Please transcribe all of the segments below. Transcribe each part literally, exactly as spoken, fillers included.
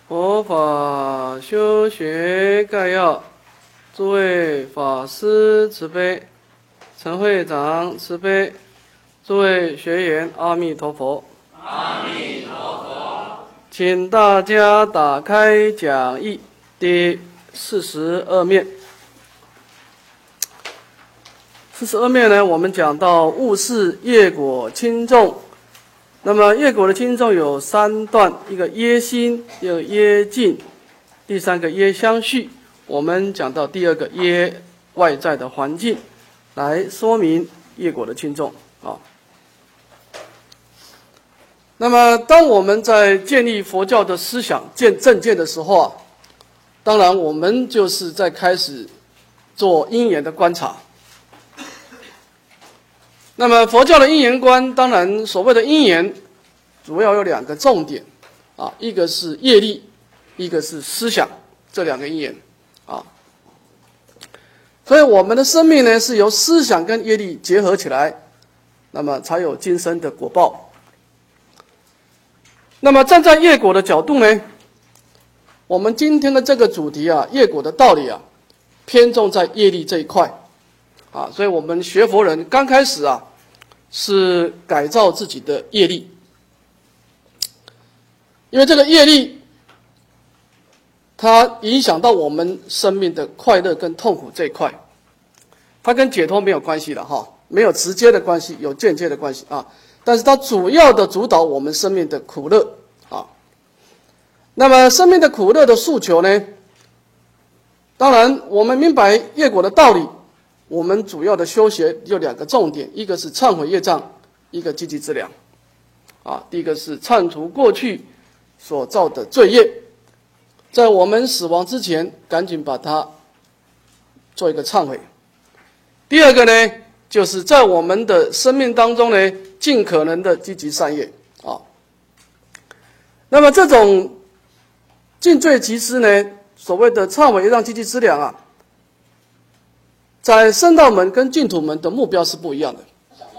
佛法修学概要，诸位法师慈悲，陈会长慈悲，诸位学员阿弥陀佛。 阿弥陀佛。 请大家打开讲义第四十二面。四十二面呢，我们讲到悟是业果轻重。那么业果的轻重有三段，一个业心，一个业尽，第三个业相续。我们讲到第二个业外在的环境，来说明业果的轻重啊。那么当我们在建立佛教的思想见正见的时候啊，当然我们就是在开始做因缘的观察。那么佛教的因缘观，当然所谓的因缘主要有两个重点啊，一个是业力，一个是思想，这两个因缘啊。所以我们的生命呢，是由思想跟业力结合起来，那么才有今生的果报。那么站在业果的角度呢，我们今天的这个主题啊，业果的道理啊，偏重在业力这一块啊，所以我们学佛人刚开始啊，是改造自己的业力，因为这个业力，它影响到我们生命的快乐跟痛苦这一块，它跟解脱没有关系了哈，没有直接的关系，有间接的关系啊，但是它主要的主导我们生命的苦乐啊。那么生命的苦乐的诉求呢，当然我们明白业果的道理，我们主要的修学有两个重点，一个是忏悔业障，一个积极资粮。啊，第一个是忏除过去所造的罪业，在我们死亡之前，赶紧把它做一个忏悔。第二个呢，就是在我们的生命当中呢，尽可能的积极善业啊。那么这种尽罪集资呢，所谓的忏悔业障积极资粮啊，在圣道门跟净土门的目标是不一样的。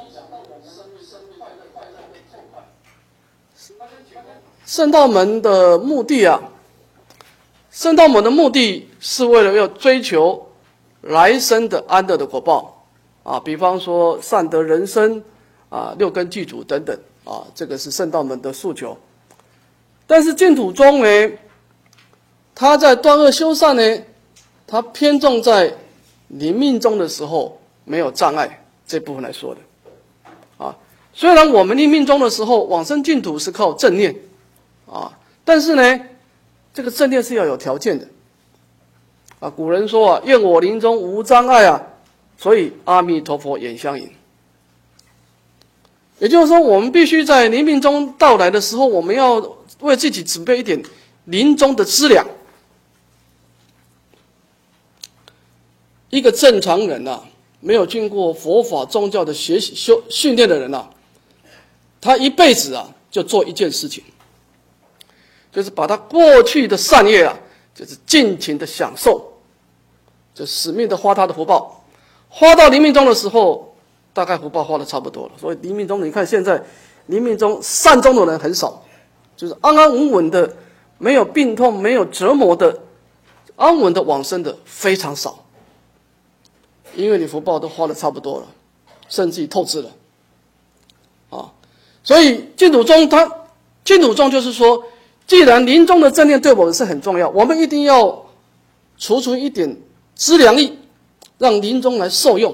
圣道门的目的啊，圣道门的目的是为了要追求来生的安乐的果报啊，比方说善得人生啊、六根具足等等啊，这个是圣道门的诉求。但是净土宗呢，他在断恶修善呢，他偏重在临命终的时候没有障碍这部分来说的啊。虽然我们临命终的时候往生净土是靠正念啊，但是呢，这个正念是要有条件的啊。古人说啊，愿我临终无障碍啊，所以阿弥陀佛眼相迎。也就是说，我们必须在临命终到来的时候，我们要为自己准备一点临终的资粮。一个正常人啊，没有经过佛法宗教的学习修训练的人啊，他一辈子啊就做一件事情，就是把他过去的善业啊，就是尽情的享受，就死命的花他的福报，花到临命终的时候，大概福报花的差不多了。所以临命终，你看现在临命终善终的人很少，就是安安稳稳的，没有病痛、没有折磨的，安稳的往生的非常少。因为你福报都花的差不多了，甚至于透支了啊。所以净土宗它净土宗就是说，既然临终的正念对我们是很重要，我们一定要储存一点资粮力，让临终来受用。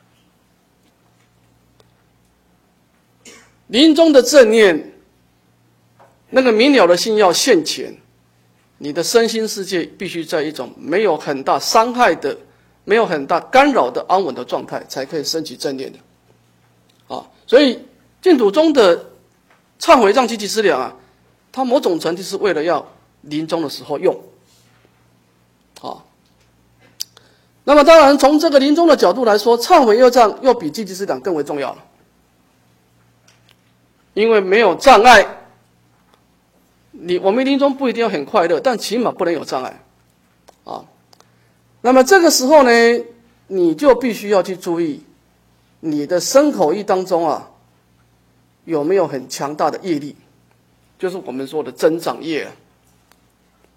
临终的正念，那个明了的心要现前，你的身心世界必须在一种没有很大伤害的、没有很大干扰的安稳的状态，才可以升起正念的啊。所以净土宗的忏悔业障积极资粮啊，它某种程度是为了要临终的时候用啊。那么当然从这个临终的角度来说，忏悔业障又比积极资粮更为重要了，因为没有障碍，你我们临终不一定要很快乐，但起码不能有障碍啊。那么这个时候呢，你就必须要去注意你的身口意当中啊，有没有很强大的业力，就是我们说的增长业啊。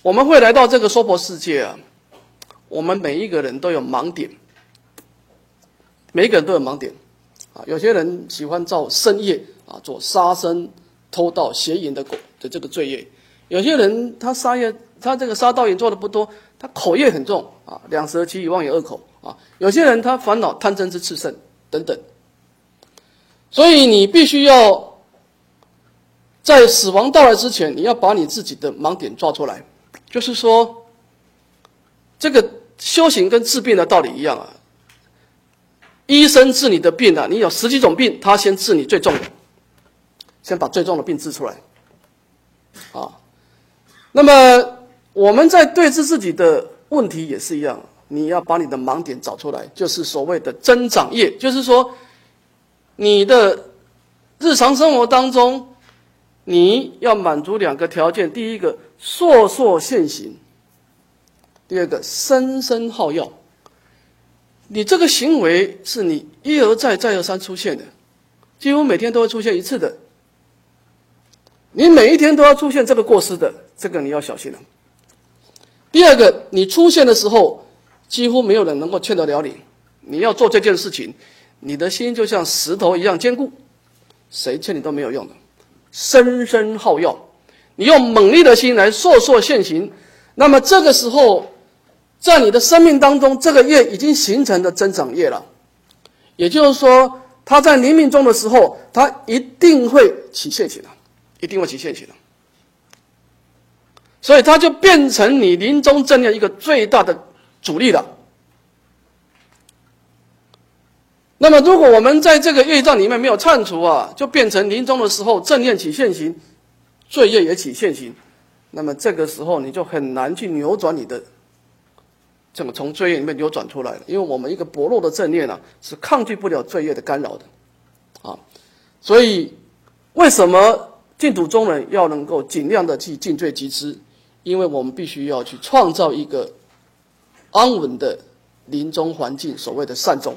我们会来到这个娑婆世界啊，我们每一个人都有盲点，每一个人都有盲点啊。有些人喜欢造身业啊，做杀生、偷盗、邪淫的的这个罪业；有些人他杀业，他这个杀盗淫做的不多，他口业很重啊，两舌其语，妄言恶口啊。有些人他烦恼贪嗔痴炽盛等等。所以你必须要在死亡到来之前，你要把你自己的盲点抓出来。就是说，这个修行跟治病的道理一样啊。医生治你的病啊，你有十几种病，他先治你最重的，先把最重的病治出来。啊，那么我们在对治自己的问题也是一样，你要把你的盲点找出来，就是所谓的增长业，就是说，你的日常生活当中，你要满足两个条件：第一个，烁烁现行；第二个，声声好药。你这个行为是你一而再、再而三出现的，几乎每天都会出现一次的。你每一天都要出现这个过失的，这个你要小心了。第二个，你出现的时候，几乎没有人能够劝得了你。你要做这件事情，你的心就像石头一样坚固，谁劝你都没有用的。声声好药，你用猛力的心来烁烁现行，那么这个时候，在你的生命当中，这个业已经形成的增长业了。也就是说，它在临命终的时候，它一定会起现行了，一定会起现行了。所以它就变成你临终正念一个最大的阻力了。那么如果我们在这个业障里面没有忏除啊，就变成临终的时候正念起现行，罪业也起现行，那么这个时候你就很难去扭转你的这么从罪业里面扭转出来了。因为我们一个薄弱的正念啊，是抗拒不了罪业的干扰的啊。所以为什么净土中人要能够尽量的去尽罪集资？因为我们必须要去创造一个安稳的临终环境，所谓的善终。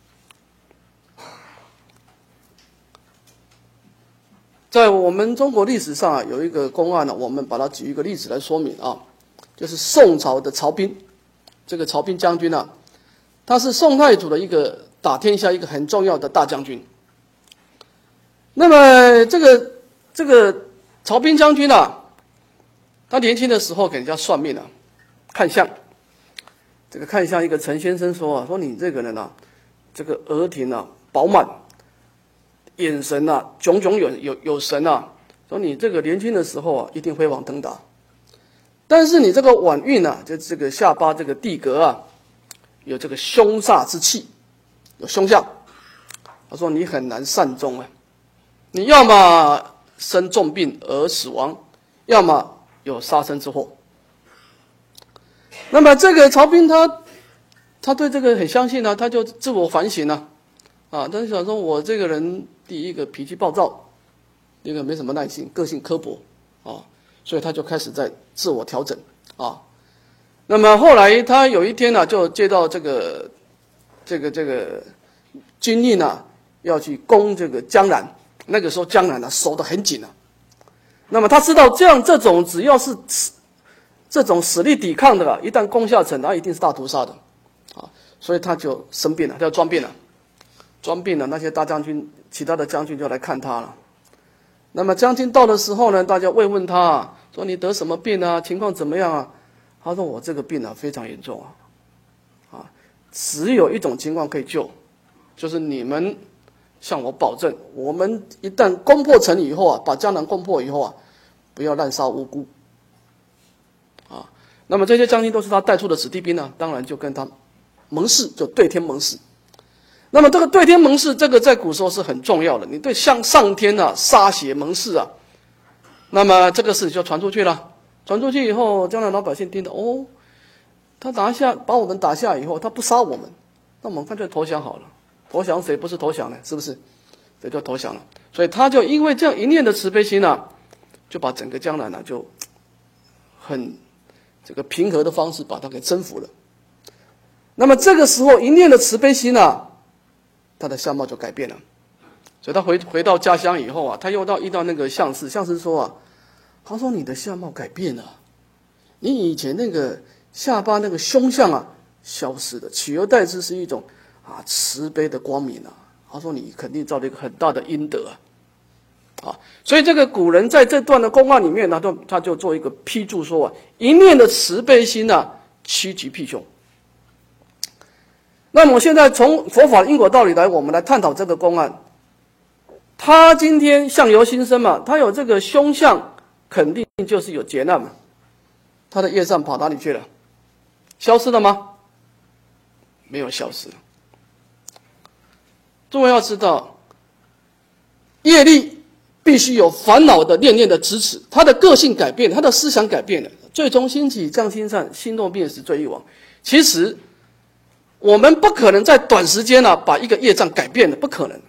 在我们中国历史上啊，有一个公案呢、啊，我们把它举一个例子来说明啊，就是宋朝的曹彬，这个曹彬将军啊，他是宋太祖的一个打天下一个很重要的大将军。那么这个这个曹彬将军啊，他年轻的时候给人家算命啊，看相。这个看相一个陈先生说啊，说你这个人啊，这个额庭啊饱满。眼神啊，炯炯有有有神啊！说你这个年轻的时候啊，一定辉煌腾达，但是你这个晚运啊，就这个下巴这个地格啊，有这个凶煞之气，有凶相。他说你很难善终啊，你要么生重病而死亡，要么有杀身之祸。那么这个曹彬他他对这个很相信啊，他就自我反省啊。啊，但是想说，我这个人第一个脾气暴躁，第二个没什么耐心，个性刻薄啊，所以他就开始在自我调整啊。那么后来他有一天呢、啊，就接到这个这个这个军令啊，要去攻这个江南。那个时候江南呢、啊、守得很紧啊。那么他知道这样这种只要是这种实力抵抗的啊，一旦攻下城，那一定是大屠杀的啊，所以他就生病了，他要装病了。装病了，那些大将军、其他的将军就来看他了。那么将军到的时候呢，大家慰问他，说你得什么病啊？情况怎么样啊？他说我这个病啊非常严重啊，啊，只有一种情况可以救，就是你们向我保证，我们一旦攻破城以后啊，把江南攻破以后啊，不要滥杀无辜。啊，那么这些将军都是他带出的子弟兵呢、啊，当然就跟他盟誓，就对天盟誓。那么这个对天盟誓，这个在古时候是很重要的。你对向上天啊歃血盟誓啊，那么这个事就传出去了。传出去以后，江南老百姓听到，哦，他拿下把我们打下以后，他不杀我们，那我们干脆投降好了。投降谁不是投降呢？是不是？这就投降了。所以他就因为这样一念的慈悲心啊，就把整个江南呢、啊、就很这个平和的方式把他给征服了。那么这个时候一念的慈悲心啊，他的相貌就改变了，所以他回回到家乡以后啊，他又到遇到那个相士，相士说啊，他说你的相貌改变了， 你以前那个下巴那个凶相啊消失了，取而代之是一种啊慈悲的光明啊。他说你肯定造了一个很大的阴德啊，啊，所以这个古人在这段的公案里面呢，他就他就做一个批注说啊，一念的慈悲心啊，趋吉避凶。那么现在从佛法因果道理来，我们来探讨这个公案。他今天相由心生嘛，他有这个凶相，肯定就是有劫难嘛。他的业障跑哪里去了？消失了吗？没有消失。诸位要知道，业力必须有烦恼的念念的支持，他的个性改变了，他的思想改变了，最终兴起降心善，心动变时罪亦亡。其实我们不可能在短时间啊把一个业障改变了，不可能。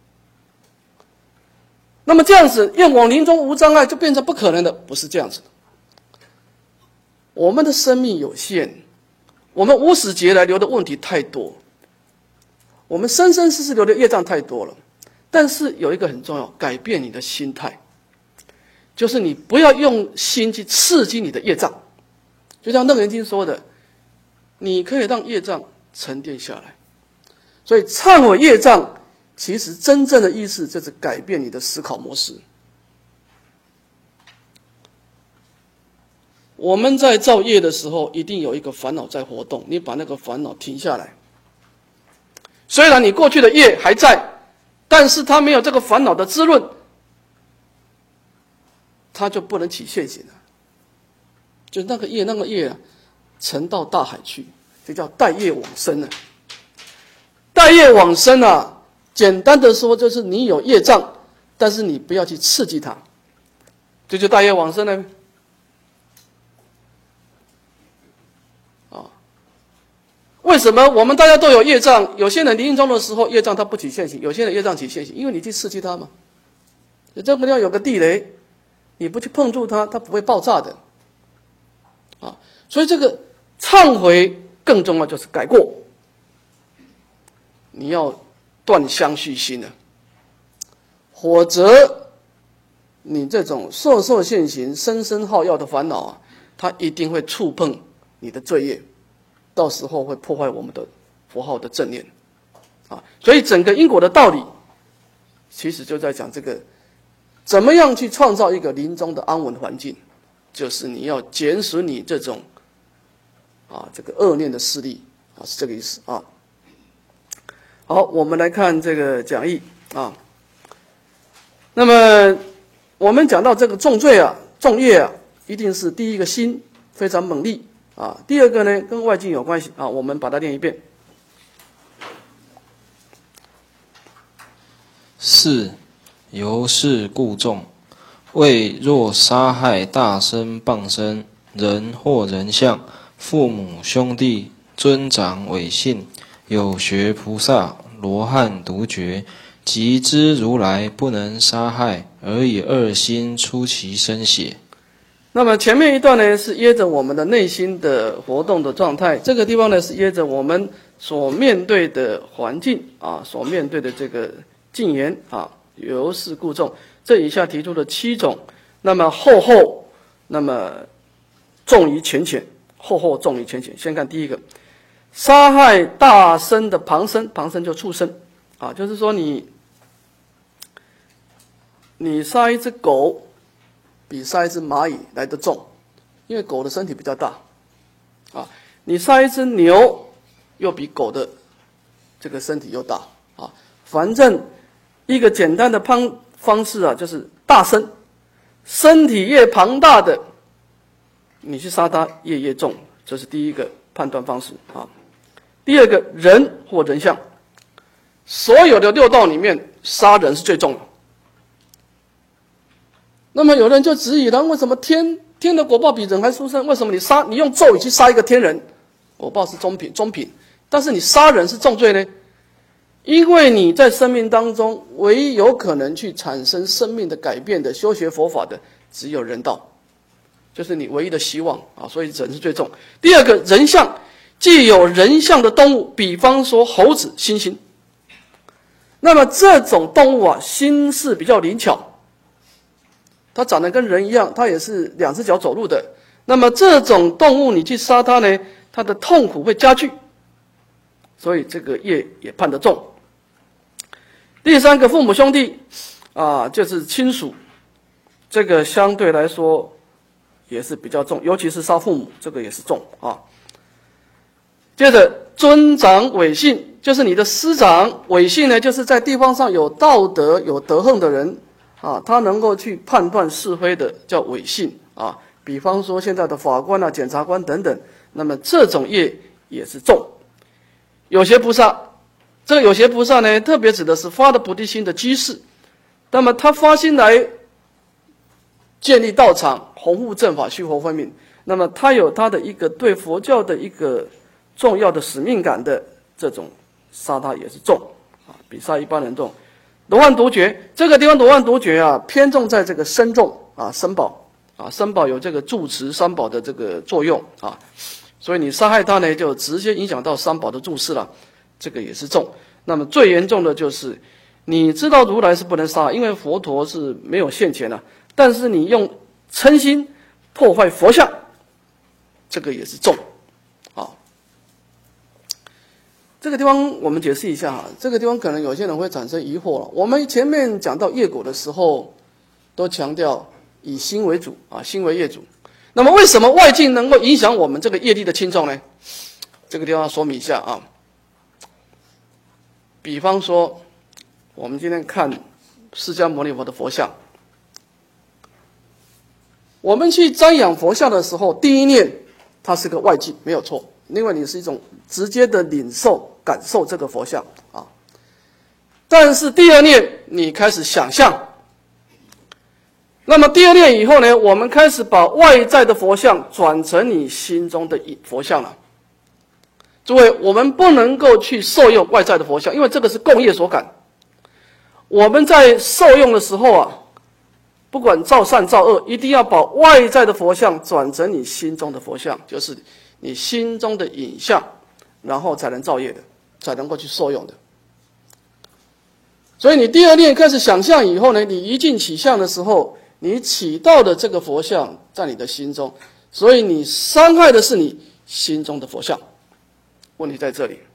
那么这样子愿往临终无障碍就变成不可能的，不是这样子的。我们的生命有限，我们无始劫来留的问题太多，我们生生世世留的业障太多了。但是有一个很重要，改变你的心态，就是你不要用心去刺激你的业障。就像《楞严经》说的，你可以让业障沉淀下来。所以忏悔业障其实真正的意思就是改变你的思考模式。我们在造业的时候，一定有一个烦恼在活动，你把那个烦恼停下来。虽然你过去的业还在，但是它没有这个烦恼的滋润，它就不能起现行了。就那个业，那个业啊，沉到大海去，就叫带业往生了。带业往生啊，简单的说就是你有业障，但是你不要去刺激它，这就带业往生了。为什么我们大家都有业障？有些人临终的时候业障它不起现行，有些人业障起现行，因为你去刺激它嘛。这个地方有个地雷，你不去碰触它，它不会爆炸的。啊，所以这个忏悔更重要，就是改过。你要断相续心了，否则你这种烁烁现行、生生耗药的烦恼啊，它一定会触碰你的罪业。到时候会破坏我们的佛号的正念，啊，所以整个因果的道理，其实就在讲这个，怎么样去创造一个临终的安稳环境，就是你要减损你这种，啊，这个恶念的势力，啊，是这个意思啊。好，我们来看这个讲义啊。那么我们讲到这个重罪啊、重业啊，一定是第一个心非常猛烈。啊，第二个呢，跟外境有关系啊，我们把它念一遍。 四，由是故众，为若杀害大身谤身人或人相、父母兄弟、尊长伪信、有学菩萨、罗汉独觉，即知如来不能杀害，而以恶心出其身血。 那么前面一段呢是掖着我们的内心的活动的状态，这个地方呢是掖着我们所面对的环境啊，所面对的这个境缘啊，由是故众。这以下提出的七种，那么后后，那么重于浅浅，后后重于浅浅。先看第一个，杀害大身的旁生，旁生就畜生啊，就是说你你杀一只狗。比杀一只蚂蚁来得重，因为狗的身体比较大，啊，你杀一只牛，又比狗的这个身体又大，啊，反正一个简单的方方式啊，就是大身，身体越庞大的，你去杀它业越重，这是第一个判断方式啊。第二个，人或人相，所有的六道里面，杀人是最重的。那么有人就质疑了，为什么天天的果报比人还殊胜？为什么你杀你用咒语去杀一个天人，果报是中品中品，但是你杀人是重罪呢？因为你在生命当中唯一有可能去产生生命的改变的修学佛法的，只有人道，就是你唯一的希望啊，所以人是最重。第二个，人相，既有人相的动物，比方说猴子、猩猩，那么这种动物啊，心思比较灵巧。它长得跟人一样，它也是两只脚走路的， 那么这种动物你去杀它呢，它的痛苦会加剧，所以这个业也判得重。第三个父母兄弟啊，就是亲属，这个相对来说也是比较重，尤其是杀父母，这个也是重啊。接着尊长违信，就是你的师长。违信呢，就是在地方上有道德有德行的人啊，他能够去判断是非的，叫违信啊。比方说现在的法官啊、检察官等等，那么这种业也是重。有些菩萨，这个有些菩萨呢，特别指的是发了菩提心的居士，那么他发心来建立道场、弘护正法、虚佛分明，那么他有他的一个对佛教的一个重要的使命感的，这种杀他也是重啊，比杀一般人重。罗汉独觉，这个地方罗汉独觉啊，偏重在这个身重啊，身宝啊，身宝有这个住持三宝的这个作用啊，所以你杀害他呢，就直接影响到三宝的住持了，这个也是重。那么最严重的就是，你知道如来是不能杀，因为佛陀是没有现前的，但是你用嗔心破坏佛像，这个也是重。这个地方我们解释一下哈，这个地方可能有些人会产生疑惑了。我们前面讲到业果的时候，都强调以心为主啊，心为业主。那么为什么外境能够影响我们这个业力的轻重呢？这个地方要说明一下啊。比方说，我们今天看释迦牟尼佛的佛像，我们去瞻仰佛像的时候，第一念它是个外境，没有错。因为你是一种直接的领受、感受这个佛像啊，但是第二念你开始想象，那么第二念以后呢，我们开始把外在的佛像转成你心中的佛像了。诸位，我们不能够去受用外在的佛像，因为这个是共业所感。我们在受用的时候啊，不管造善造恶，一定要把外在的佛像转成你心中的佛像，就是你心中的影像，然后才能造业的，才能够去受用的。所以你第二念开始想象以后呢，你一进起相的时候，你起到的这个佛像在你的心中，所以你伤害的是你心中的佛像。问题在这里，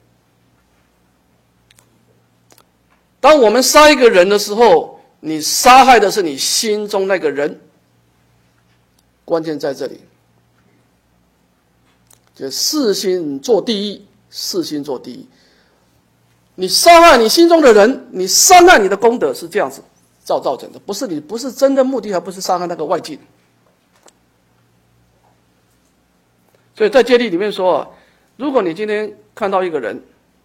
当我们杀一个人的时候，你杀害的是你心中那个人，关键在这里。就四心做第一，四心做第一。你伤害你心中的人，你伤害你的功德，是这样子造造成的，不是你不是真的目的，还不是伤害那个外境。所以在戒律里面说啊，如果你今天看到一个人，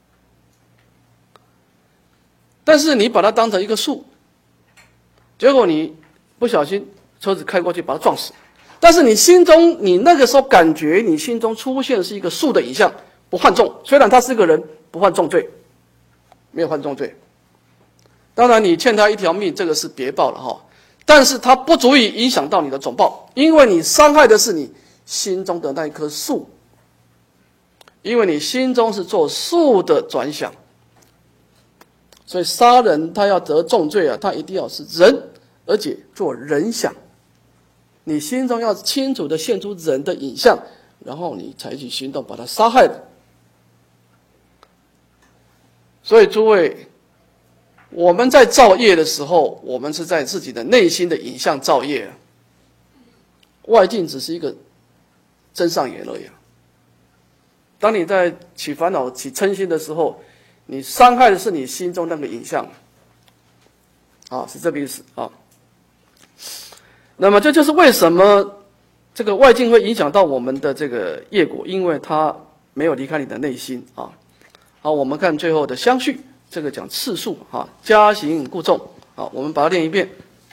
但是你把它当成一个树，结果你不小心车子开过去把它撞死。但是你心中，你那个时候感觉你心中出现的是一个树的影像，不犯重。虽然他是个人，不犯重罪，没有犯重罪。当然你欠他一条命，这个是别报了哈。但是它不足以影响到你的总报，因为你伤害的是你心中的那一棵树，因为你心中是做树的转想。所以杀人他要得重罪啊，他一定要是人，而且做人想。你心中要清楚的现出人的影像，然后你采取行动把他杀害了。所以诸位，我们在造业的时候，我们是在自己的内心的影像造业，外境只是一个真上缘而已。当你在起烦恼、起嗔心的时候，你伤害的是你心中那个影像，啊，是这个意思啊。那么这就是为什么这个外境会影响到我们的这个业果，因为它没有离开你的内心啊。好，我们看最后的相续，这个讲次数啊，加行故重。好，我们把它念一遍。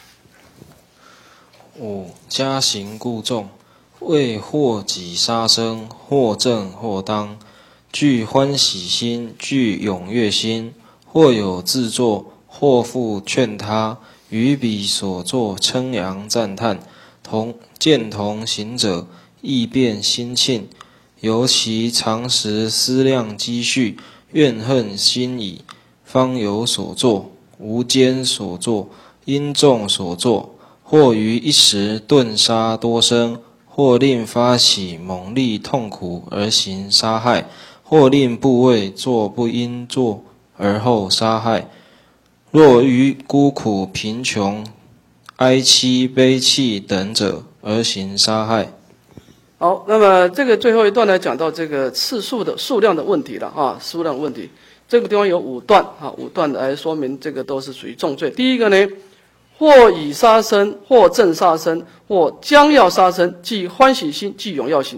五、加行故重，为或己杀生，或正或当，具欢喜心，具踊跃心，或有自作，或复劝他。于彼所作称扬赞叹，同见同行者，亦变心庆。由其常时思量积蓄，怨恨心矣，方有所作，无间所作，因众所作，或于一时顿杀多生， 或令发起猛烈痛苦而行杀害，或令部位作不应作而后杀害。若于孤苦贫穷、哀戚悲泣等者而行杀害。 好，那么这个最后一段呢，讲到这个次数的数量的问题了啊，数量问题。这个地方有五段啊，五段来说明这个都是属于重罪。第一个呢，或已杀生，或正杀生，或将要杀生，即欢喜心，即荣耀心。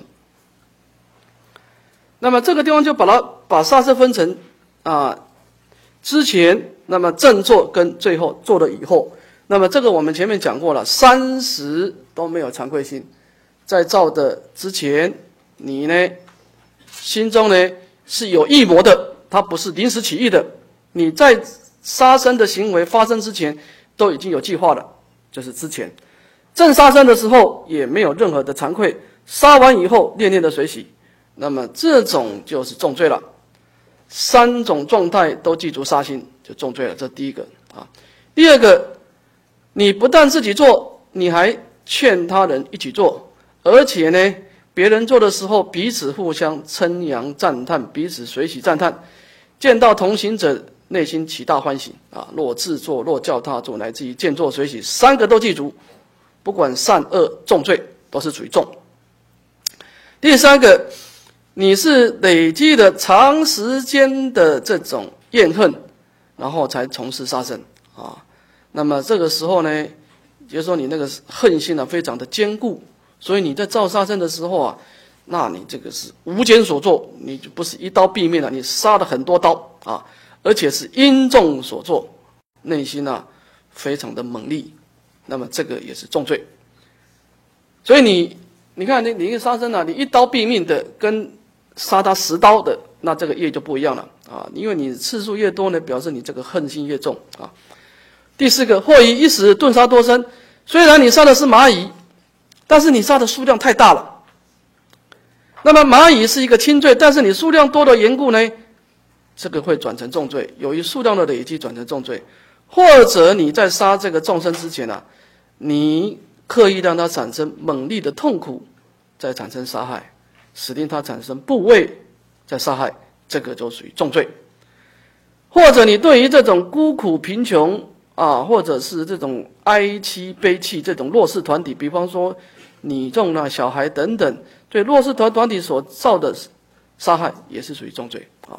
那么这个地方就把它把杀生分成啊之前，那么正做跟最后做了以后。那么这个我们前面讲过了，三十都没有惭愧心。在造的之前，你呢心中呢是有意谋的，它不是临时起意的。你在杀生的行为发生之前都已经有计划了，这是之前。正杀生的时候也没有任何的惭愧，杀完以后念念的随喜，那么这种就是重罪了。三种状态都记住杀心就重罪了，这第一个啊。第二个，你不但自己做，你还劝他人一起做。而且呢，别人做的时候，彼此互相称扬赞叹，彼此随喜赞叹，见到同行者，内心起大欢喜啊！若自作，若教他做，乃至于见作随喜，三个都记住，不管善恶重罪，都是属于重。第三个，你是累积了长时间的这种怨恨，然后才从事杀生啊。那么这个时候呢，就是说你那个恨心啊，非常的坚固。所以你在造杀生的时候啊，那你这个是无间所作，你就不是一刀毙命了，你杀了很多刀啊，而且是因重所作，内心啊非常的猛烈，那么这个也是重罪。所以你你看你你一个杀生啊，你一刀毙命的跟杀他十刀的，那这个业就不一样了啊，因为你次数越多呢，表示你这个恨心越重啊。第四个，或以一时顿杀多生，虽然你杀的是蚂蚁。但是你杀的数量太大了，那么蚂蚁是一个轻罪，但是你数量多的缘故呢，这个会转成重罪，由于数量的累积转成重罪。或者你在杀这个众生之前啊，你刻意让它产生猛烈的痛苦，再产生杀害，使令它产生部位，再杀害，这个就属于重罪。或者你对于这种孤苦贫穷啊，或者是这种哀戚悲戚这种弱势团体，比方说女众啊、小孩等等，对弱势团团体所造的杀害，也是属于重罪啊。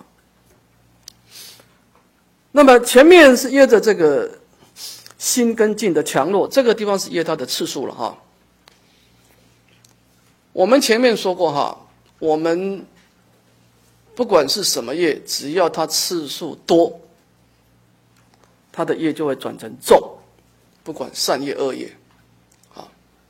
那么前面是约着这个心跟境的强弱，这个地方是约它的次数了哈。我们前面说过哈，我们不管是什么业，只要它次数多，它的业就会转成重，不管善业恶业。啊，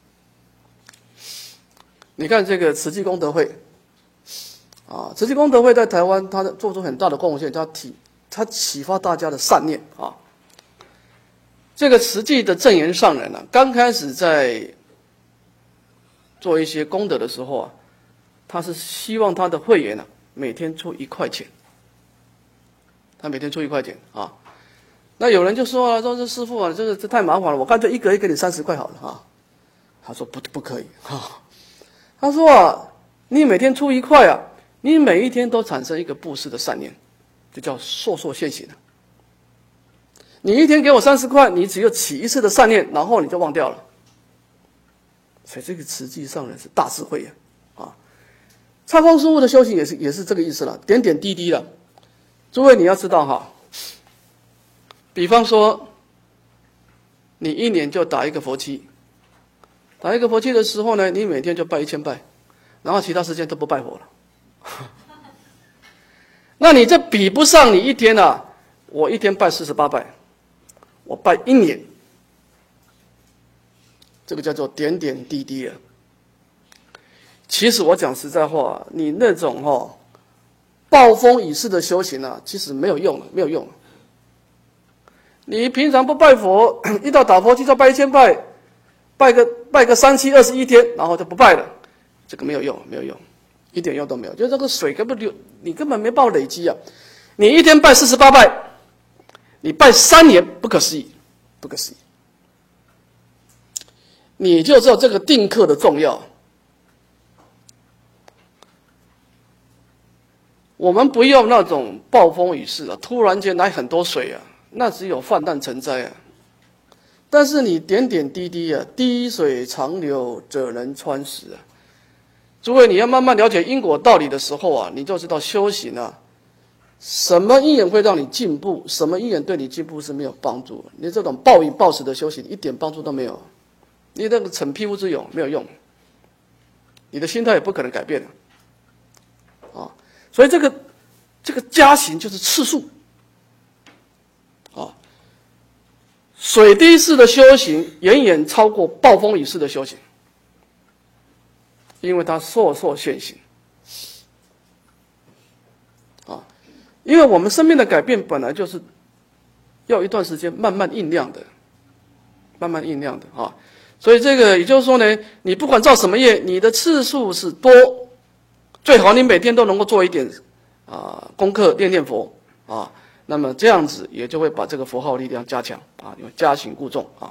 你看这个慈济功德会，啊，慈济功德会在台湾，它做出很大的贡献，它体它启发大家的善念啊。这个慈济的正言上人啊，刚开始在做一些功德的时候啊，他是希望他的会员啊每天出一块钱，他每天出一块钱啊。那有人就说啊，说这师父啊，这个这太麻烦了，我干脆一个月给你三十块好了啊。他说不不可以啊，他说啊，你每天出一块啊，你每一天都产生一个布施的善念，就叫烁烁现行了。你一天给我三十块，你只有起一次的善念，然后你就忘掉了。所以这个慈济上人是大智慧呀，啊，刹光师父的修行也是也是这个意思了，点点滴滴了。诸位你要知道哈，比方说，你一年就打一个佛七，打一个佛七的时候呢，你每天就拜一千拜，然后其他时间都不拜佛了。那你这比不上你一天啊，我一天拜四十八拜。我拜一年，这个叫做点点滴滴啊。其实我讲实在话，你那种哦暴风雨式的修行啊，其实没有用了，没有用。你平常不拜佛，一到打佛七就拜一千拜，拜个拜个三七二十一天，然后就不拜了，这个没有用，没有用，一点用都没有。就这个水根本流，你根本没办法累积啊。你一天拜四十八拜。你拜三年，不可思议，不可思议。你就知道这个定课的重要我们不要那种暴风雨式啊，突然间来很多水啊，那只有泛滥成灾啊。但是你点点滴滴啊，滴水长流，怎能穿石啊？诸位，你要慢慢了解因果道理的时候啊，你就知道修行啊，什么因缘会让你进步，什么因缘对你进步是没有帮助的。你这种暴饮暴食的修行一点帮助都没有，你那个逞匹夫之勇没有用，你的心态也不可能改变的啊。所以这个这个加行就是次数啊。水滴式的修行远远超过暴风雨式的修行，因为它烁烁现行啊。因为我们生命的改变本来就是要一段时间慢慢酝酿的，慢慢酝酿的啊。所以这个也就是说呢，你不管造什么业，你的次数是多，最好你每天都能够做一点啊功课，念念佛啊。那么这样子也就会把这个佛号力量加强啊，因为加行固重啊。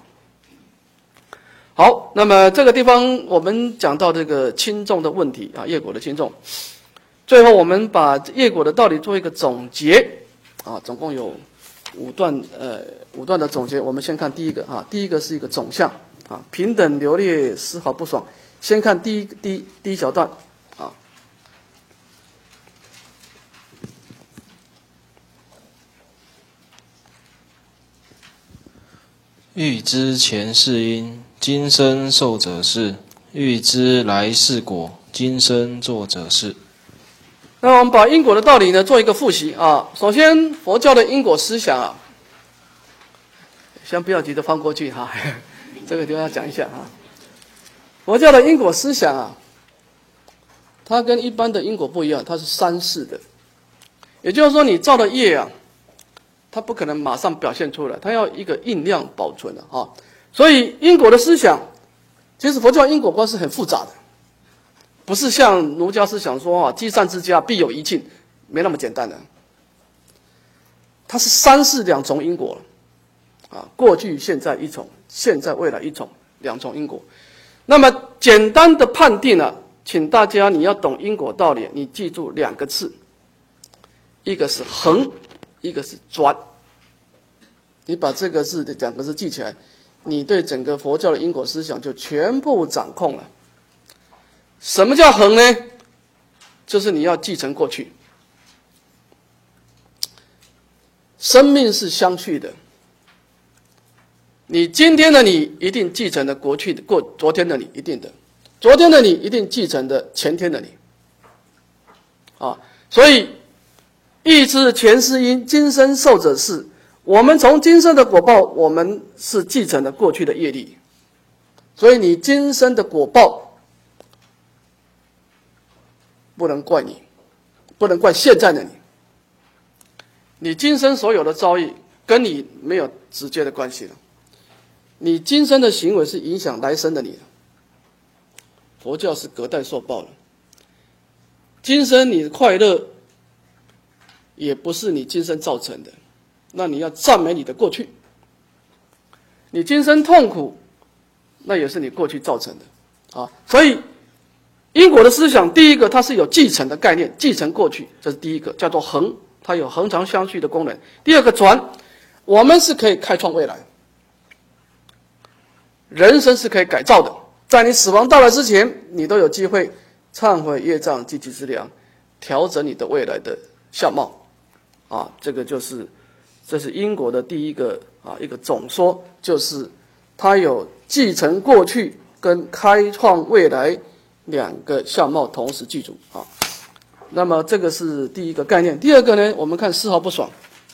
好，那么这个地方我们讲到这个轻重的问题啊，业果的轻重。最后我们把业果的道理做一个总结啊，总共有五段呃五段的总结。我们先看第一个啊，第一个是一个总相啊，平等流劣，丝毫不爽。先看第一第一第一小段啊。 欲知前世因，今生受者是；欲知来世果，今生做者是。 那我们把因果的道理呢做一个复习啊。首先，佛教的因果思想啊，先不要急着翻过去哈，这个地方要讲一下啊。佛教的因果思想啊，它跟一般的因果不一样，它是三世的，也就是说，你造的业啊，它不可能马上表现出来，它要一个酝酿保存的啊。所以因果的思想，其实佛教因果观是很复杂的，不是像儒家思想说啊，积善之家必有余庆，没那么简单的。它是三世两重因果啊，过去、现在一重，现在未来一重，两重因果。那么简单的判定呢、啊，请大家你要懂因果道理，你记住两个字，一个是恒，一个是转。你把这个字的两个字记起来，你对整个佛教的因果思想就全部掌控了。什么叫恒呢？就是你要继承过去。生命是相续的，你今天的你一定继承了过去的过昨天的你，一定的，昨天的你一定继承的前天的你，啊，所以欲知前世因，今生受者是。我们从今生的果报，我们是继承了过去的业力，所以你今生的果报不能怪你，不能怪现在的你。你今生所有的遭遇跟你没有直接的关系了，你今生的行为是影响来生的你的。佛教是隔代受报的，今生你的快乐也不是你今生造成的，那你要赞美你的过去。你今生痛苦，那也是你过去造成的啊。所以因果的思想，第一个它是有继承的概念，继承过去，这是第一个，叫做恒，它有恒常相续的功能。第二个转，我们是可以开创未来，人生是可以改造的，在你死亡到来之前，你都有机会忏悔业障，积极之良，调整你的未来的相貌啊。这个就是这是因果的第一个啊一个总说，就是它有继承过去跟开创未来两个相貌同时具足啊。那么这个是第一个概念。第二个呢，我们看丝毫不爽。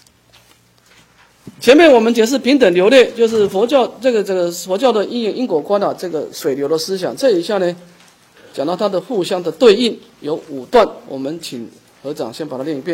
前面我们解释平等流劣，就是佛教这个这个佛教的因缘因果观啊，这个水流的思想。这一下呢，讲到它的互相的对应，有五段，我们请合掌先把它念一遍。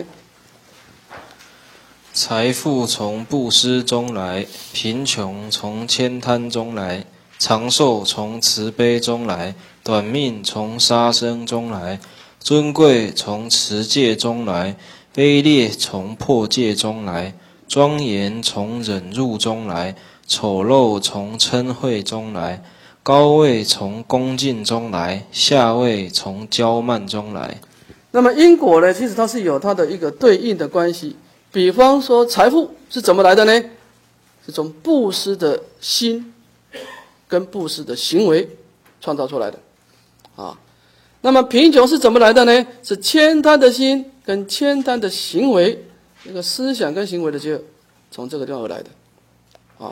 财富从布施中来，贫穷从悭贪中来，长寿从慈悲中来，短命从杀生中来，尊贵从持戒中来，卑劣从破戒中来，庄严从忍辱中来，丑陋从嗔恚中来，高位从恭敬中来，下位从骄慢中来。 那么因果呢，其实它是有它的一个对应的关系。比方说财富是怎么来的呢？是从布施的心跟布施的行为创造出来的啊。那么贫穷是怎么来的呢？是悭贪的心跟悭贪的行为，这个思想跟行为的结合，从这个地方而来的啊。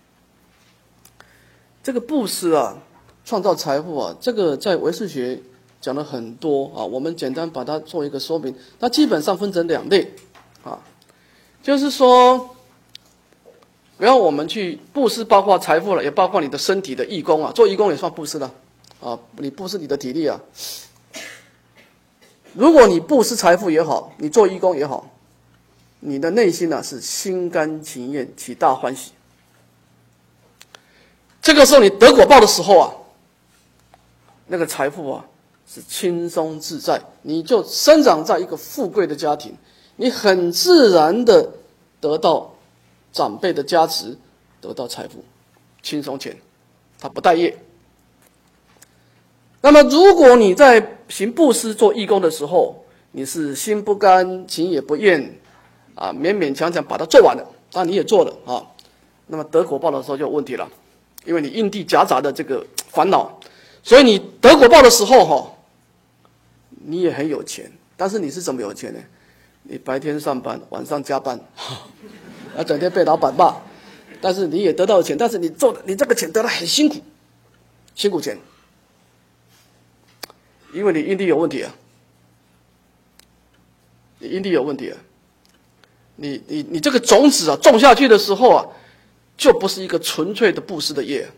这个布施啊，创造财富啊，这个在唯识学讲了很多啊。我们简单把它做一个说明，它基本上分成两类啊，就是说，然后我们去布施，包括财富了，也包括你的身体的义工啊，做义工也算布施了啊，你布施你的体力啊。如果你布施财富也好，你做义工也好，你的内心呢、啊、是心甘情愿，起大欢喜。这个时候你得果报的时候啊，那个财富啊是轻松自在，你就生长在一个富贵的家庭，你很自然的得到长辈的加持，得到财富，轻松钱，它不带业。那么如果你在行布施做义工的时候，你是心不甘情也不愿啊，勉勉强强把它做完了，但你也做了啊，那么得果报的时候就有问题了。因为你因地夹杂的这个烦恼，所以你得果报的时候哈，你也很有钱，但是你是怎么有钱呢？你白天上班，晚上加班，啊，整天被老板骂，但是你也得到了钱，但是你做的你这个钱得的很辛苦，辛苦钱，因为你因地有问题啊，你因地有问题啊，你你你这个种子啊种下去的时候啊，就不是一个纯粹的布施的业，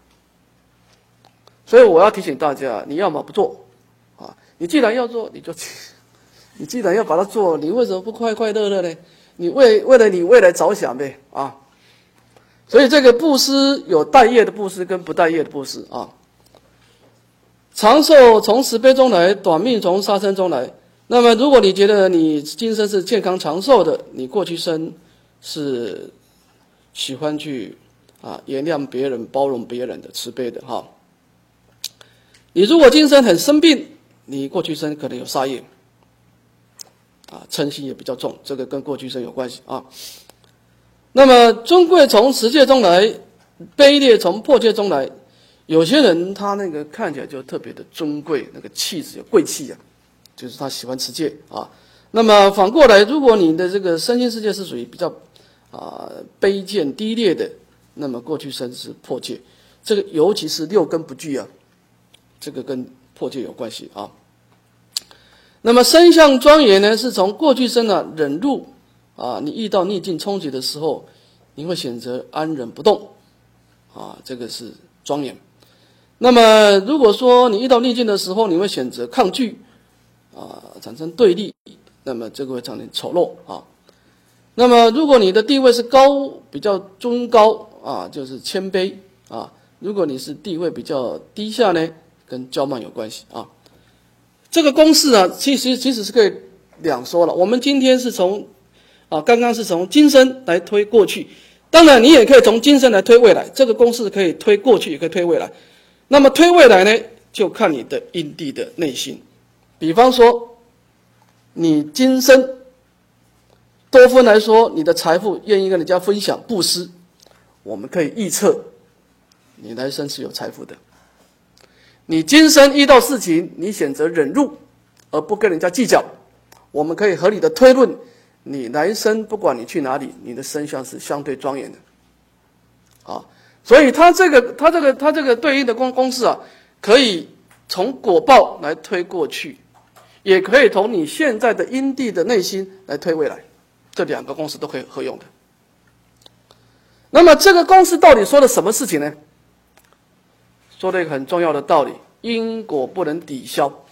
所以我要提醒大家，你要么不做啊，你既然要做，你就，你既然要把它做，你为什么不快快乐乐呢？你为为了你未来着想呗啊！所以这个布施有带业的布施跟不带业的布施啊。长寿从慈悲中来，短命从杀生中来。那么如果你觉得你今生是健康长寿的，你过去生是喜欢去啊原谅别人、包容别人的慈悲的哈。你如果今生很生病，你过去生可能有杀业，啊嗔心也比较重，这个跟过去生有关系啊。那么尊贵从持戒中来，卑劣从破戒中来。有些人他那个看起来就特别的尊贵，那个气质有贵气啊，就是他喜欢持戒啊。那么反过来，如果你的这个身心世界是属于比较啊卑贱低劣的，那么过去生是破戒，这个尤其是六根不具啊，这个跟破戒有关系啊。那么身相庄严呢，是从过去生啊忍辱啊，你遇到逆境冲击的时候，你会选择安忍不动啊，这个是庄严。那么如果说你遇到逆境的时候，你会选择抗拒啊，产生对立，那么这个会产生丑陋啊。那么如果你的地位是高，比较尊高啊，就是谦卑啊；如果你是地位比较低下呢，跟骄慢有关系啊。这个公式啊，其实其实是可以两说了。我们今天是从啊，刚刚是从今生来推过去，当然你也可以从今生来推未来。这个公式可以推过去，也可以推未来。那么推未来呢，就看你的因地的内心。比方说，你今生多分来说，你的财富愿意跟人家分享布施，我们可以预测你来生是有财富的。你今生遇到事情，你选择忍辱而不跟人家计较，我们可以合理的推论，你来生不管你去哪里，你的身相是相对庄严的啊。所以它这个它这个它这个对应的公公式啊，可以从果报来推过去，也可以从你现在的因地的内心来推未来，这两个公式都可以合用的。那么这个公式到底说了什么事情呢？说了一个很重要的道理，因果不能抵消。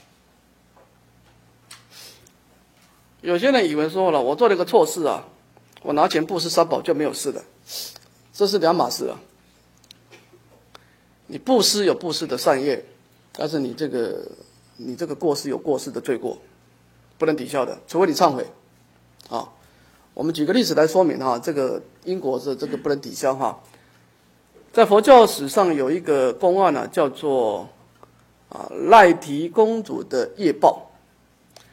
有些人以为说了，我做了一个错事啊，我拿钱布施三宝就没有事了，这是两码事啊。你布施有布施的善业，但是你这个你这个过失有过失的罪过，不能抵消的，除非你忏悔啊。我们举个例子来说明哈，这个因果是这个不能抵消哈。在佛教史上有一个公案呢、啊，叫做啊赖提公主的业报。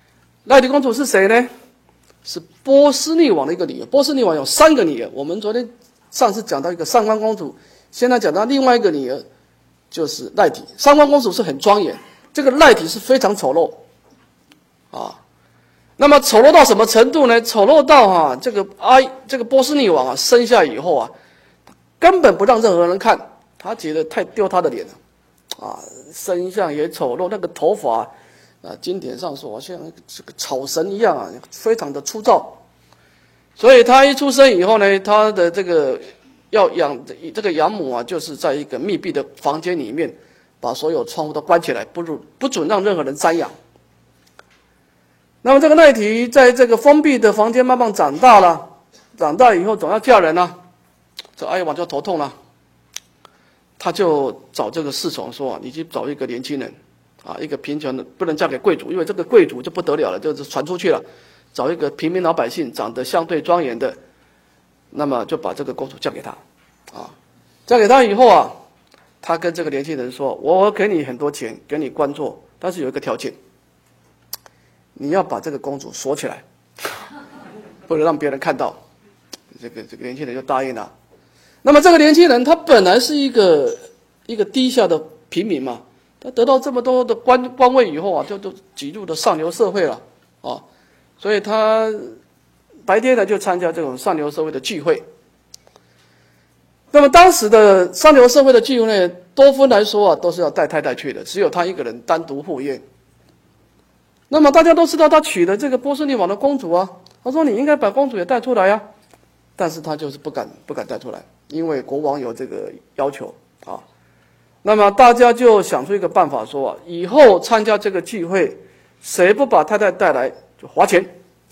赖提公主是谁呢？是波斯匿王的一个女儿。波斯匿王有三个女儿，我们昨天上次讲到一个上官公主，现在讲到另外一个女儿，就是赖提。上官公主是很庄严，这个赖提是非常丑陋啊。那么丑陋到什么程度呢？丑陋到啊，这个阿这个波斯匿王啊，生下以后啊，根本不让任何人看，他觉得太丢他的脸了啊，身相也丑陋，那个头发啊。啊，经典上说像这个草绳一样啊，非常的粗糙。所以他一出生以后呢，他的这个要养这个养母啊，就是在一个密闭的房间里面，把所有窗户都关起来，不准不准让任何人瞻仰。那么这个赖提在这个封闭的房间慢慢长大了，长大以后总要嫁人啊，这阿育王就头痛了，他就找这个侍从说：“你去找一个年轻人。”啊，一个贫穷的不能嫁给贵族，因为这个贵族就不得了了，就是传出去了。找一个平民老百姓，长得相对庄严的，那么就把这个公主嫁给他。啊，嫁给他以后啊，他跟这个年轻人说：“我给你很多钱，给你官做，但是有一个条件，你要把这个公主锁起来，不能让别人看到。”这个这个年轻人就答应了。那么这个年轻人他本来是一个一个低下的平民嘛。他得到这么多的官官位以后啊，就都挤入了上流社会了啊，所以他白天呢就参加这种上流社会的聚会。那么当时的上流社会的聚会呢，多分来说啊，都是要带太太去的，只有他一个人单独赴宴。那么大家都知道他娶了这个波斯匿王的公主啊，他说你应该把公主也带出来啊，但是他就是不敢不敢带出来，因为国王有这个要求啊。那么大家就想出一个办法说啊，以后参加这个聚会，谁不把太太带来就罚钱。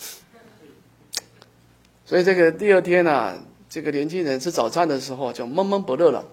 所以这个第二天啊，这个年轻人吃早餐的时候就闷闷不乐了。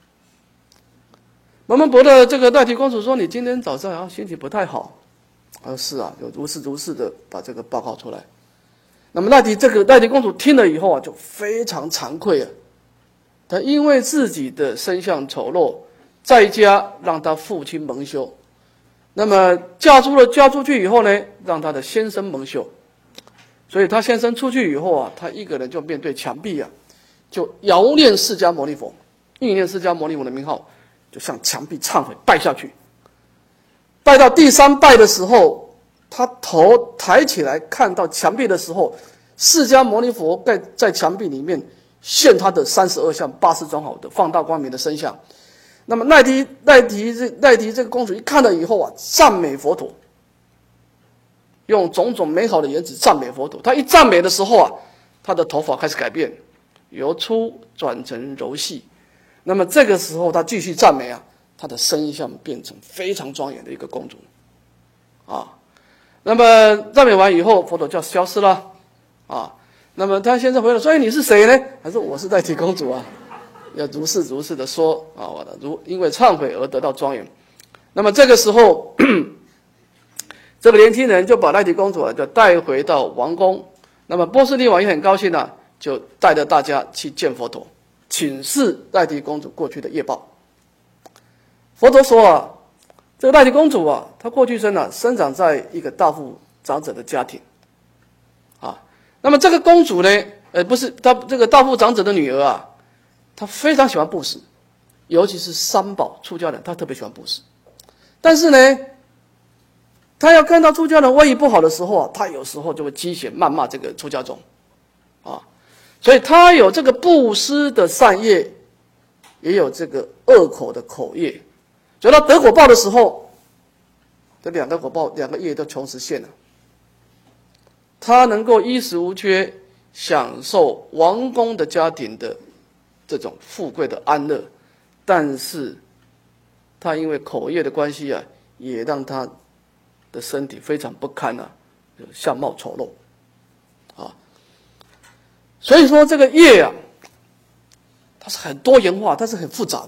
闷闷不乐，这个赖提公主说：“你今天早上啊心情不太好。”他说：“是啊，就如是如是的把这个报告出来。”那么赖提这个赖提公主听了以后啊，就非常惭愧啊，她因为自己的身相丑陋。在家让他父亲蒙羞，那么嫁出了嫁出去以后呢，让他的先生蒙羞，所以他先生出去以后啊，他一个人就面对墙壁啊，就遥念释迦牟尼佛，意念释迦牟尼佛的名号，就向墙壁忏悔拜下去。拜到第三拜的时候，他头抬起来看到墙壁的时候，释迦牟尼佛在在墙壁里面现他的三十二相八十种好的放大光明的身相。那么赖提赖提这赖提这个公主一看了以后啊，赞美佛陀，用种种美好的言辞赞美佛陀。她一赞美的时候啊，她的头发开始改变，由粗转成柔细。那么这个时候她继续赞美啊，她的身相变成非常庄严的一个公主啊。那么赞美完以后，佛陀就消失了啊。那么他先生回来说：“哎，你是谁呢？”他说：“我是赖提公主啊。”要如是如是的说啊，我的如因为忏悔而得到庄严。那么这个时候，这个年轻人就把赖提公主啊，就带回到王宫。那么波斯匿王也很高兴啊，就带着大家去见佛陀，请示赖提公主过去的业报。佛陀说啊，这个赖提公主啊，她过去生啊，生长在一个大富长者的家庭啊。那么这个公主呢，呃，不是她这个大富长者的女儿啊。他非常喜欢布施，尤其是三宝出家人，他特别喜欢布施。但是呢，他要看到出家人威仪不好的时候啊，他有时候就会讥嫌谩骂这个出家众，啊，所以他有这个布施的善业，也有这个恶口的口业。所以他得果报的时候，这两个果报两个业都同时现了。他能够衣食无缺，享受王公的家庭的这种富贵的安乐，但是他因为口业的关系啊，也让他的身体非常不堪啊，相貌丑陋啊。所以说这个业啊，它是很多元化，它是很复杂的。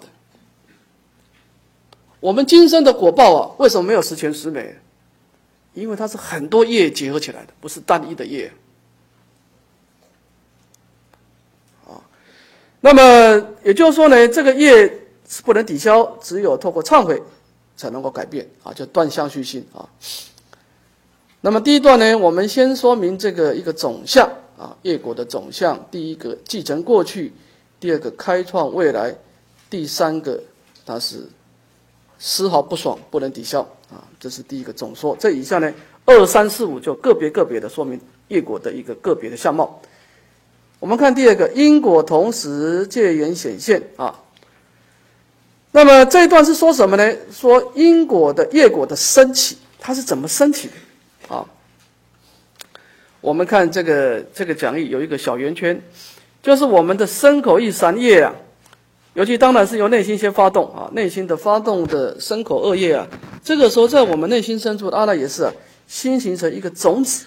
我们今生的果报啊，为什么没有十全十美？因为它是很多业结合起来的，不是单一的业。那么也就是说呢，这个业是不能抵消，只有透过忏悔才能够改变啊，就断相续心啊。 那么第一段呢，我们先说明这个一个总相啊，业果的总相。第一个继承过去，第二个开创未来，第三个它是丝毫不爽，不能抵消啊，这是第一个总说。这以下呢，二三四五就个别个别的说明业果的一个个别的相貌。我们看第二个，因果同时借缘显现啊。那么这一段是说什么呢？说因果的业果的升起，它是怎么升起的？啊，我们看这个这个讲义有一个小圆圈，就是我们的身口意三业啊，尤其当然是由内心先发动啊，内心的发动的身口二业啊，这个时候在我们内心深处的阿赖耶识啊，心形成一个种子，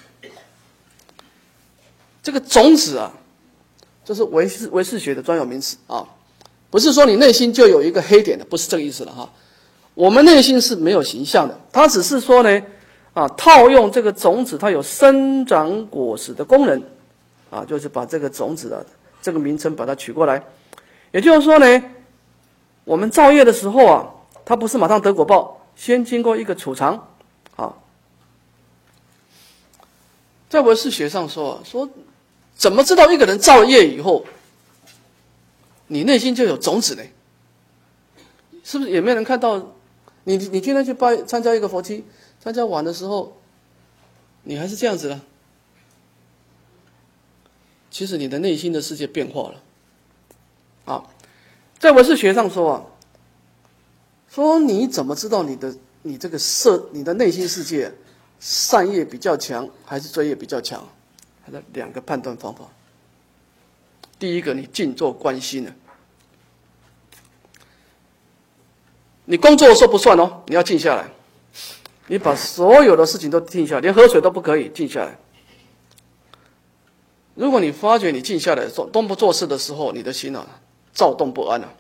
这个种子啊，这是唯识唯识学的专有名词啊，不是说你内心就有一个黑点的，不是这个意思了哈。我们内心是没有形象的，它只是说呢。啊，套用这个种子，它有生长果实的功能，啊，就是把这个种子啊，这个名称把它取过来。也就是说呢，我们造业的时候啊，它不是马上得果报，先经过一个储藏。啊，在唯识学上说，说怎么知道一个人造了业以后，你内心就有种子呢？是不是也没人看到？你你今天去拜参加一个佛七。参加完的时候，你还是这样子的。其实你的内心的世界变化了。啊，在唯识学上说啊，说你怎么知道你的你这个色你的内心世界善业比较强还是罪业比较强？它的两个判断方法。第一个，你静坐观心了。你工作的时候不算哦，你要静下来。你把所有的事情都静下来，连喝水都不可以，静下来。如果你发觉你静下来做都不做事的时候，你的心啊躁动不安啊，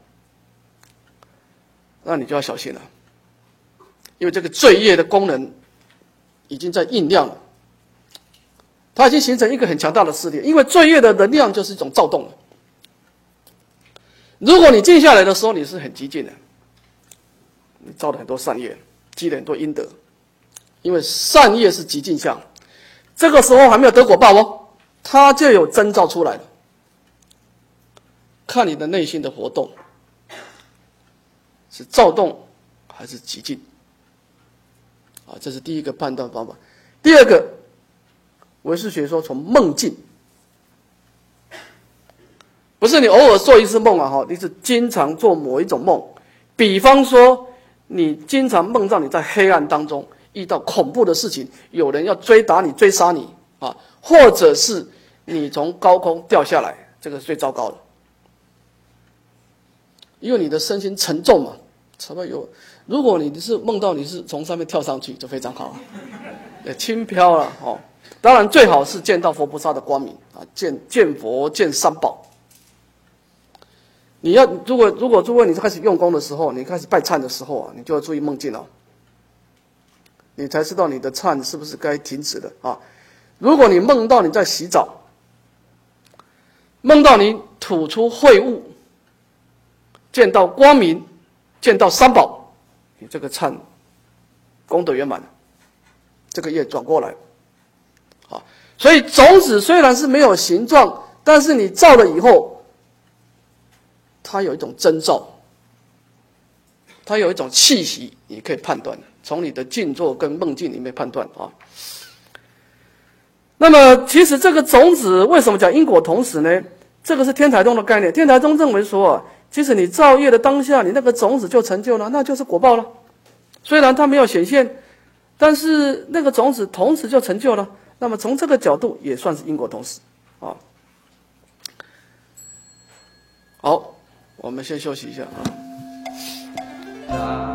那你就要小心了，因为这个罪业的功能已经在酝酿了，它已经形成一个很强大的势力。因为罪业的能量就是一种躁动了。如果你静下来的时候，你是很激进的，你造了很多善业，积了很多阴德。因为善业是极静相，这个时候还没有得果报哦，它就有征兆出来了。看你的内心的活动是躁动还是极静啊，这是第一个判断方法。第二个，唯识学说从梦境，不是你偶尔做一次梦啊，哈，你是经常做某一种梦，比方说你经常梦到你在黑暗当中。遇到恐怖的事情，有人要追打你、追杀你啊，或者是你从高空掉下来，这个是最糟糕的，因为你的身心沉重嘛，才会有。如果你是梦到你是从上面跳上去，就非常好啊，也轻飘了哦。当然最好是见到佛菩萨的光明啊，见见佛、见三宝。你要如果如果如果你开始用功的时候，你开始拜忏的时候啊，你就要注意梦境哦。你才知道你的忏是不是该停止了啊？如果你梦到你在洗澡，梦到你吐出秽物，见到光明，见到三宝，你这个忏功德圆满了，这个业转过来，啊，所以种子虽然是没有形状，但是你造了以后，它有一种征兆，它有一种气息，你可以判断。从你的静坐跟梦境里面判断啊。那么其实这个种子为什么讲因果同时呢？这个是天台宗的概念。天台宗认为说啊，其实你造业的当下，你那个种子就成就了，那就是果报了。虽然它没有显现，但是那个种子同时就成就了。那么从这个角度也算是因果同时啊。好，我们先休息一下啊。